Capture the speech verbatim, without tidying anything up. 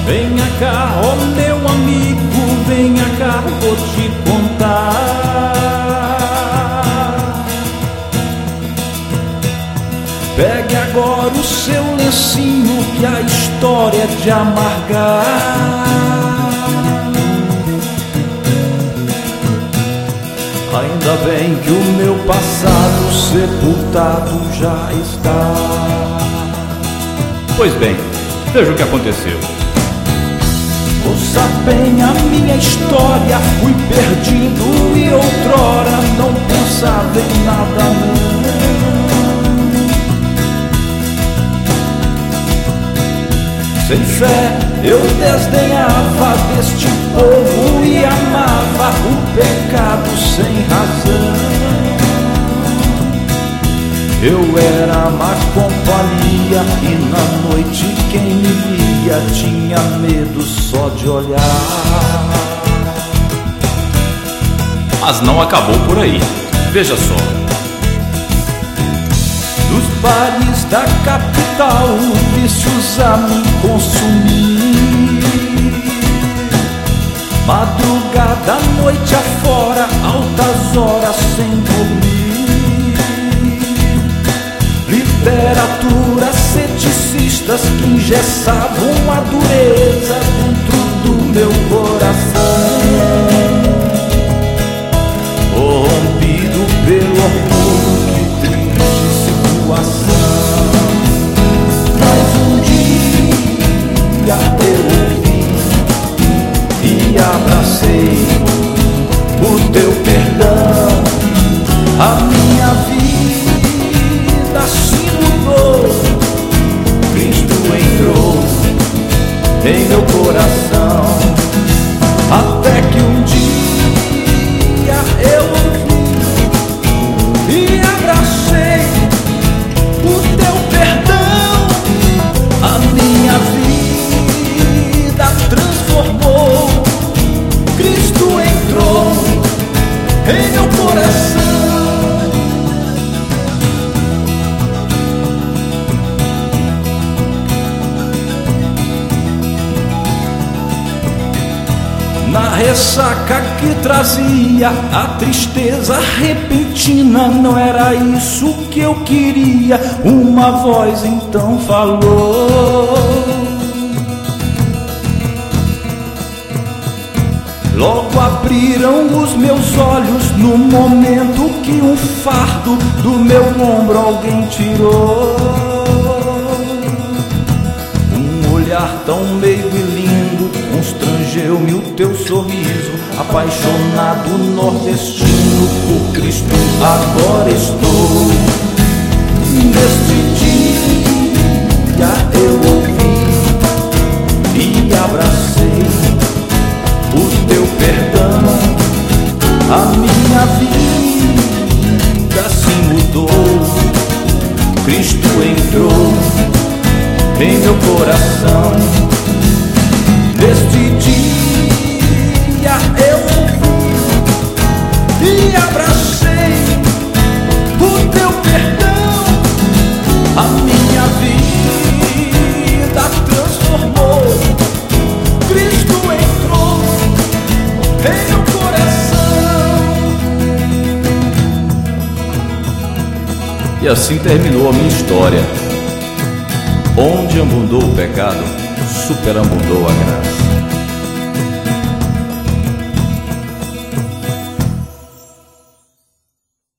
Venha cá, ó meu amigo, venha cá, vou te contar. Pegue agora o seu lencinho, que a história é de amargar. Ainda bem que o meu passado sepultado já está. Pois bem, veja o que aconteceu. Ouça bem a minha história, fui perdido e outrora não pensava em nada não. Sem fé eu desdenhava deste povo e amava o pecado sem razão. Eu era má companhia e na noite quem me via tinha medo só de olhar. Mas não acabou por aí, veja só. Nos bares da capital, vícios a me consumir. Madrugada, noite afora, altas horas sem dormir. Literaturas ceticistas que engessavam a dureza dentro do meu coração. Corrompido pelo orgulho, que triste situação. Mas um dia eu ouvi e abracei o teu perdão. A minha vida se mudou, Cristo entrou em meu coração. Até que um dia eu ouvi e abracei o teu perdão. A minha vida transformou, Cristo entrou em meu coração. Na ressaca que trazia a tristeza repentina, não era isso que eu queria. Uma voz então falou. Logo abriram os meus olhos no momento que um fardo do meu ombro alguém tirou. Um olhar tão meigo e lindo constrangeu-me o teu sorriso. Apaixonado nordestino, por Cristo agora estou. Neste dia eu ouvi e abracei o teu perdão. A minha vida se mudou, Cristo entrou em meu coração. Neste dia eu ouvi e abracei o teu perdão. A minha vida transformou, Cristo entrou em meu coração. E assim terminou a minha história. Onde abundou o pecado, superabundou a graça.